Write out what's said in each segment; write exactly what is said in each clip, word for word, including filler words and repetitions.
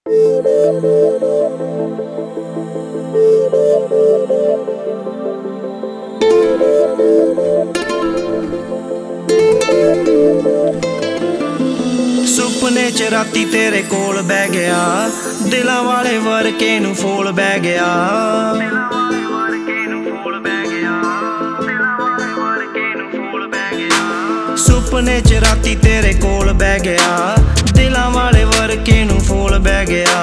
सुपने च राती तेरे कोल बह गया, दिलां वाले वर्के नूं फोल बह गया। सुपने च राती तेरे कोल बह गया, दिलां वाले वर्के नूं फोल बह गया।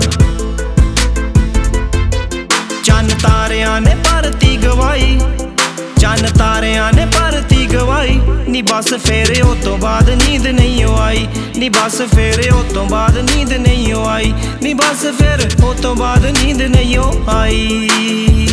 चन्न तारियां ने भरती गवाई, चन्न तारियां ने भरती गवाई। नी बस फेरे ओ तो बाद नींद नहीं आई, नी बस फेरे ओ तो बाद नींद नहीं आई, नी बस फिर ओ तो बाद नींद नहीं आई।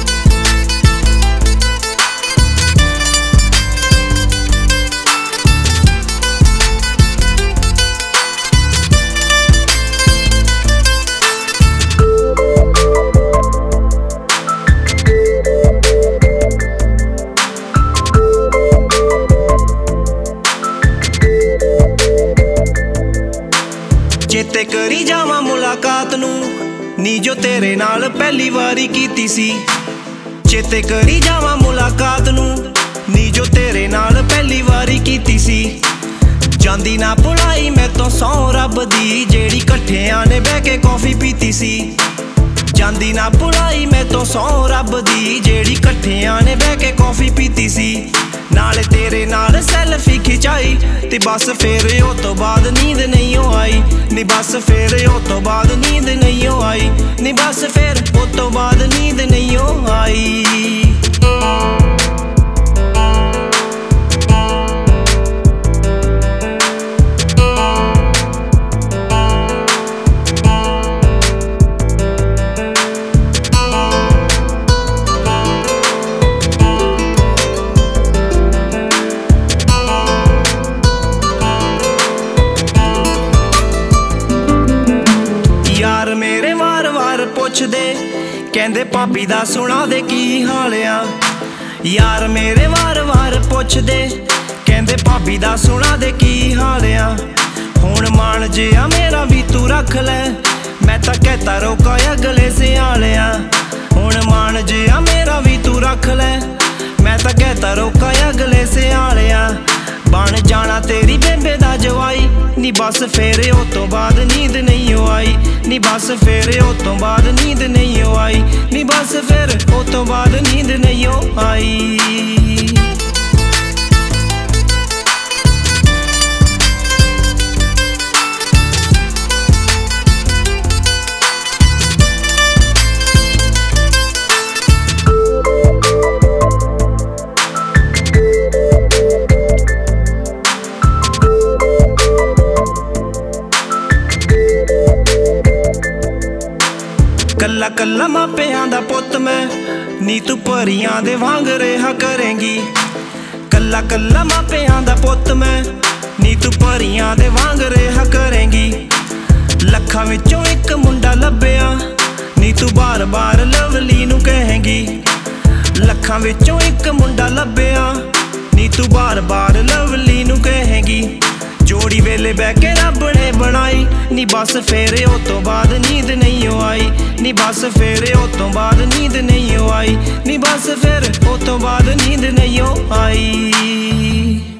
चेते करी जावा मुलाकात नूं, नी जो तेरे नाल पहली वारी कीती सी। चेते करी जावा मुलाकात नूं, नी जो तेरे नाल पहली वारी कीती सी। जांदी ना भुलाई मैं तो सौ रब दी, जेड़ी कट्ठियां ने बह के कॉफी पीती सी। जांदी ना भुलाई मैं तो सौ रब दी, जेड़ी कट्ठियां ने बह के कॉफी पीती सी। नाले तेरे नाल सैल्फी खिचाई, ते बस फिर ओ तो बाद नींद नहीं आई, नी बस फिर ओ तो बाद नींद नहीं आई, नी बस फिर ओ तो बाद नींद नहीं आई। यार मेरे वार वार पुछदे, कहंदे भाभी दा सुना दे की हाल आ। यार मेरे वार वार पुछदे, कहंदे भाभी दा सुना दे की हाल आ। हुण मान जिया मेरा भी तू रख ले, मैं तां कहता रोका अगले सियालिया। हुण मान जिया मेरा भी तू रख ले, मैं तां कहता रोका अगले सियालिया। बन जाना तेरी बेबे दा जवाई, नी बस फेरे ओ तो बाद नींद नहीं आई, नी बस फेरे ओ तो बाद नींद नहीं आई, नी बस फिर ओ तो बाद नींद नहीं आई। कल्ला कल्ला मापियां दा पुत्त मैं, नी तू परियां दे वांग रेहा करेंगी। कल्ला कल्ला मापियां दा पुत्त मैं, नी तू परियां दे वांग रेहा करेंगी। लखां विचों इक मुंडा लभ्या, नी तू बार बार लवली नूं कहेंगी। लखां विचों इक मुंडा लभ्या, नी तू बार बार लवली नूं कहेंगी। जोड़ी वेले बह के रब ने बनाई, नी बस फेरे ओ तो बाद नींद नहीं आई, नी बस फेरे ओ तो बाद नींद नहीं आई, नी बस फिर ओ तो बाद नींद नहीं आई।